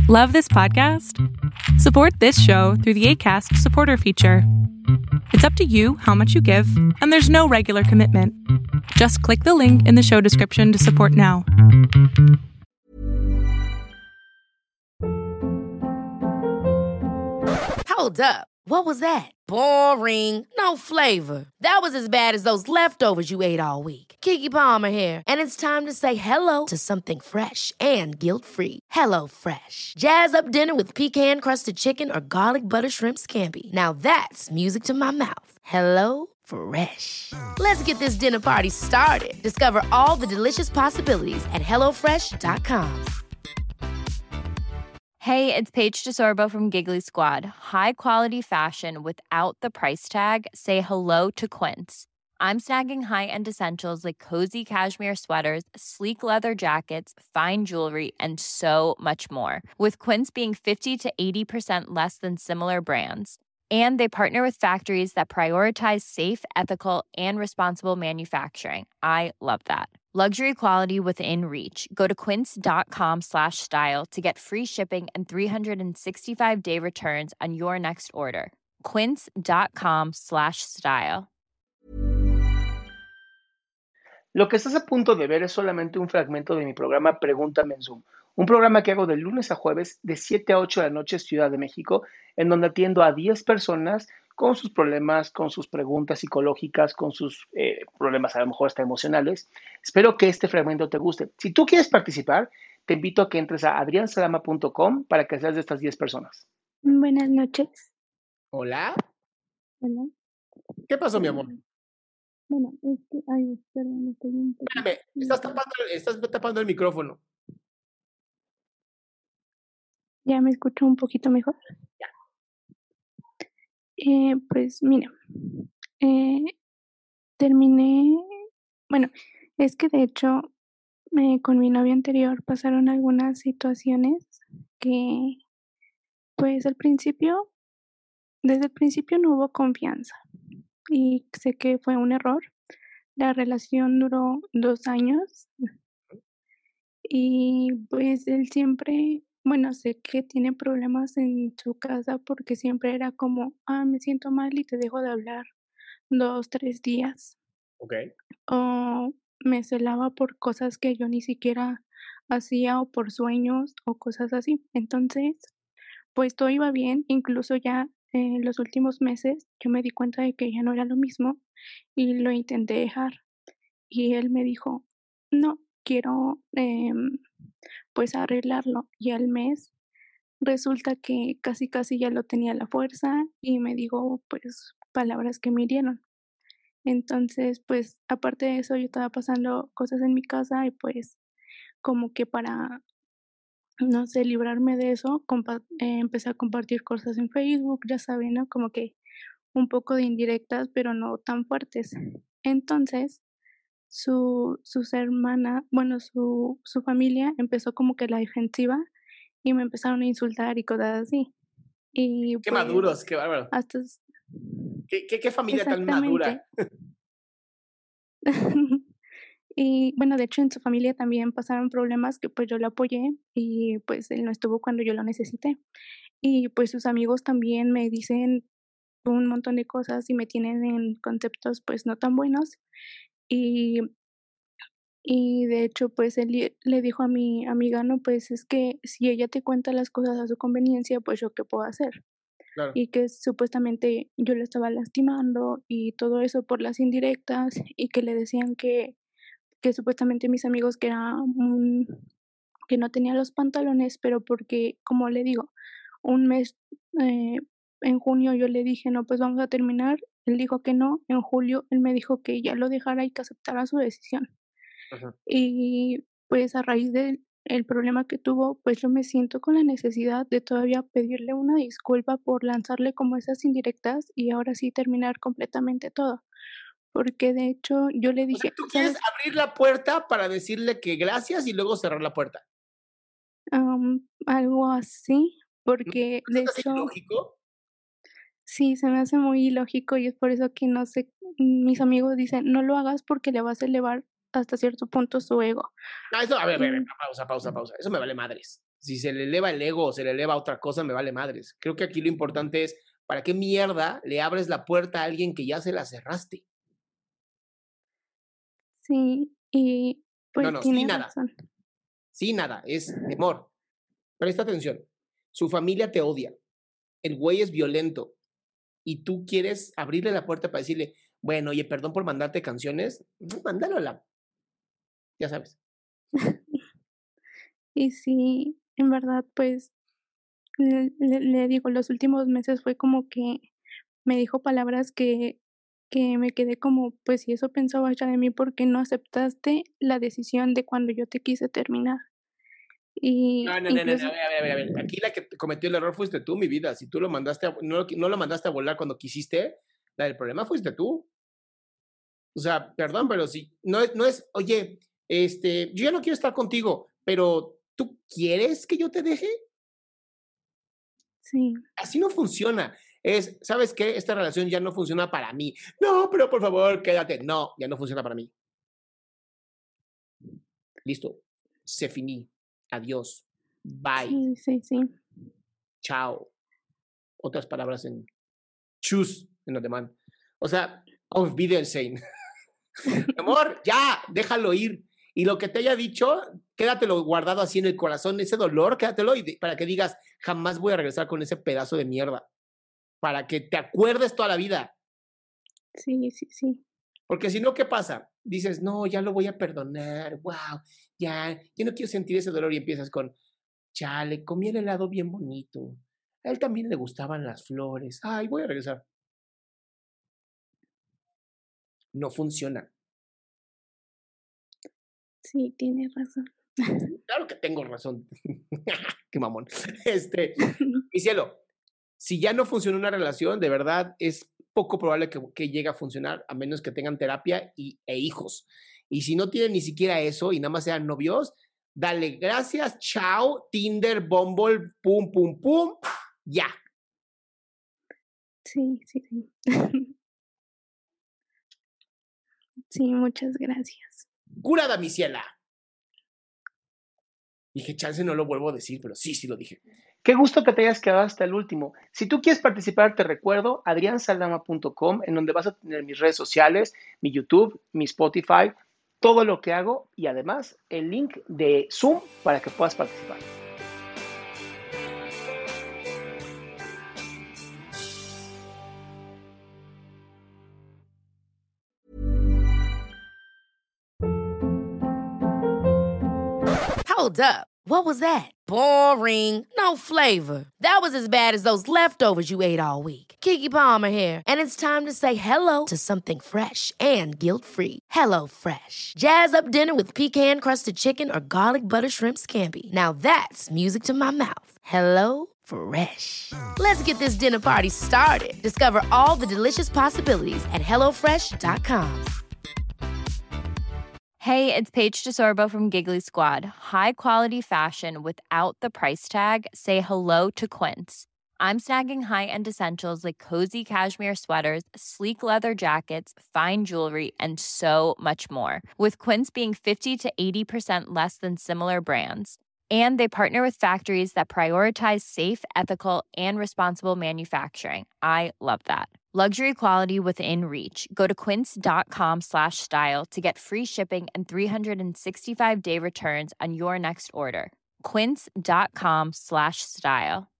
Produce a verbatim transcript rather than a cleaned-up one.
Love this podcast? Support this show through the Acast supporter feature. It's up to you how much you give, and there's no regular commitment. Just click the link in the show description to support now. Hold up. What was that? Boring. No flavor. That was as bad as those leftovers you ate all week. Keke Palmer here, and it's time to say hello to something fresh and guilt-free. Hello Fresh. Jazz up dinner with pecan-crusted chicken or garlic butter shrimp scampi. Now that's music to my mouth. Hello Fresh. Let's get this dinner party started. Discover all the delicious possibilities at hello fresh dot com. Hey, it's Paige DeSorbo from Giggly Squad. High quality fashion without the price tag. Say hello to Quince. I'm snagging high-end essentials like cozy cashmere sweaters, sleek leather jackets, fine jewelry, and so much more. With Quince being fifty to eighty percent less than similar brands. And they partner with factories that prioritize safe, ethical, and responsible manufacturing. I love that. Luxury quality within reach. Go to quince.com slash style to get free shipping and three sixty-five day returns on your next order. Quince.com slash style. Lo que estás a punto de ver es solamente un fragmento de mi programa Pregúntame en Zoom, un programa que hago de lunes a jueves de siete a ocho de la noche Ciudad de México, en donde atiendo a diez personas con sus problemas, con sus preguntas psicológicas, con sus eh, problemas a lo mejor hasta emocionales. Espero que este fragmento te guste. Si tú quieres participar, te invito a que entres a adrián salama punto com para que seas de estas diez personas. Buenas noches. Hola. Hola. ¿Qué pasó, mi amor? Bueno, es que, ay, perdón, estoy un poco... Espérame, estás tapando, estás tapando el micrófono. ¿Ya me escucho un poquito mejor? Ya. Eh, pues mira, eh, terminé, bueno, es que de hecho eh, con mi novio anterior pasaron algunas situaciones que, pues al principio, desde el principio no hubo confianza y sé que fue un error. La relación duró dos años y pues él siempre, bueno, sé que tiene problemas en su casa porque siempre era como, ah, me siento mal y te dejo de hablar dos, tres días. Ok. O me celaba por cosas que yo ni siquiera hacía o por sueños o cosas así. Entonces, pues todo iba bien, incluso ya en los últimos meses yo me di cuenta de que ya no era lo mismo y lo intenté dejar. Y él me dijo, no, quiero em, pues arreglarlo. Y al mes resulta que casi casi ya lo tenía a la fuerza y me dijo pues palabras que me hirieron. Entonces, pues aparte de eso yo estaba pasando cosas en mi casa y pues como que para, no sé, librarme de eso, compa eh, empecé a compartir cosas en Facebook, ya saben, ¿no? Como que un poco de indirectas, pero no tan fuertes. Entonces, su sus hermanas, bueno, su su familia empezó como que la defensiva y me empezaron a insultar y cosas así. Y Qué pues maduros, qué bárbaro. hasta s ¿Qué, qué, qué familia tan madura? Exactamente. Y bueno, de hecho, en su familia también pasaron problemas que, pues, yo lo apoyé y, pues, él no estuvo cuando yo lo necesité. Y, pues, sus amigos también me dicen un montón de cosas y me tienen en conceptos, pues, no tan buenos. Y y de hecho, pues, él le le dijo a mi amiga: "No, pues, es que si ella te cuenta las cosas a su conveniencia, pues, ¿yo qué puedo hacer?". Claro. Y que supuestamente yo lo estaba lastimando y todo eso por las indirectas y que le decían que que supuestamente mis amigos que era un que no tenía los pantalones, pero porque, como le digo, un mes, eh, en junio yo le dije: "No, pues vamos a terminar", él dijo que no, en julio él me dijo que ya lo dejara y que aceptara su decisión. Ajá. Y, pues, a raíz del el problema que tuvo, pues, yo me siento con la necesidad de todavía pedirle una disculpa por lanzarle como esas indirectas y ahora sí terminar completamente todo. Porque de hecho yo le O sea, dije: tú quieres "¿Sabes?". abrir la puerta para decirle que gracias y luego cerrar la puerta. Am, algo así, ¿No porque se de te hace hecho ilógico? sí, se me hace muy ilógico y es por eso que no sé, mis amigos dicen: "No lo hagas porque le vas a elevar hasta cierto punto su ego". No, eso, a ver, a ver, a ver, Y pausa, pausa, pausa. Eso me vale madres. Si se le eleva el ego o se le eleva otra cosa, me vale madres. Creo que aquí lo importante es, ¿para qué mierda le abres la puerta a alguien que ya se la cerraste? Sí, y pues No, no, tiene sí, nada. razón. Sí, nada, es temor. Presta atención. Su familia te odia. El güey es violento. Y tú quieres abrirle la puerta para decirle, bueno, oye, perdón por mandarte canciones. Mándalo a la... Ya sabes. Y sí, en verdad, pues, le le le digo, los últimos meses fue como que me dijo palabras que que me quedé como, pues, si eso pensabas ya de mí, ¿por qué no aceptaste la decisión de cuando yo te quise terminar? Y No, no, no, no, no, incluso a ver, a ver, a ver, a ver. Aquí la que cometió el error fuiste tú, mi vida. Si tú lo mandaste, a- no, lo- no lo mandaste a volar cuando quisiste, la del problema fuiste tú. O sea, perdón, pero si no es, no es, oye, este, yo ya no quiero estar contigo, pero ¿tú quieres que yo te deje? sí, Así no funciona. Es, ¿sabes qué? Esta relación ya no funciona para mí. No, pero por favor, quédate. No, ya no funciona para mí. Listo. Se finí. Adiós. Bye. sí, sí, sí. Chao. Otras palabras en choose en alemán. O sea, auf Wiedersehen. Amor, ya, déjalo ir. Y lo que te haya dicho, quédatelo guardado así en el corazón, ese dolor, quédatelo y de- para que digas, jamás voy a regresar con ese pedazo de mierda. Para que te acuerdes toda la vida. Sí, sí, sí. Porque si no, ¿qué pasa? Dices, no, ya lo voy a perdonar, wow, ya, yo no quiero sentir ese dolor y empiezas con, chale, comí el helado bien bonito. A él también le gustaban las flores. Ay, voy a regresar. No funciona. Sí, tienes razón. Claro que tengo razón. Qué mamón. Este, mi cielo, si ya no funciona una relación, de verdad es poco probable que, que llegue a funcionar a menos que tengan terapia y, e hijos. Y si no tienen ni siquiera eso y nada más sean novios, dale gracias, chao, Tinder, Bumble, pum, pum, pum, ya. Sí, sí, sí. Sí, muchas gracias. Curada, mi ciela. Dije, chance no lo vuelvo a decir, pero sí, sí lo dije. Qué gusto que te hayas quedado hasta el último. Si tú quieres participar, te recuerdo adrian saldama punto com, en donde vas a tener mis redes sociales, mi YouTube, mi Spotify, todo lo que hago y además el link de Zoom para que puedas participar. Hold up. What was that? Boring. No flavor. That was as bad as those leftovers you ate all week. Keke Palmer here, and it's time to say hello to something fresh and guilt-free. Hello Fresh. Jazz up dinner with pecan-crusted chicken or garlic butter shrimp scampi. Now that's music to my mouth. Hello Fresh. Let's get this dinner party started. Discover all the delicious possibilities at hello fresh dot com. Hey, it's Paige DeSorbo from Giggly Squad. High quality fashion without the price tag. Say hello to Quince. I'm snagging high-end essentials like cozy cashmere sweaters, sleek leather jackets, fine jewelry, and so much more. With Quince being fifty to eighty percent less than similar brands. And they partner with factories that prioritize safe, ethical, and responsible manufacturing. I love that. Luxury quality within reach. Go to quince.com slash style to get free shipping and three sixty-five day returns on your next order. Quince.com slash style.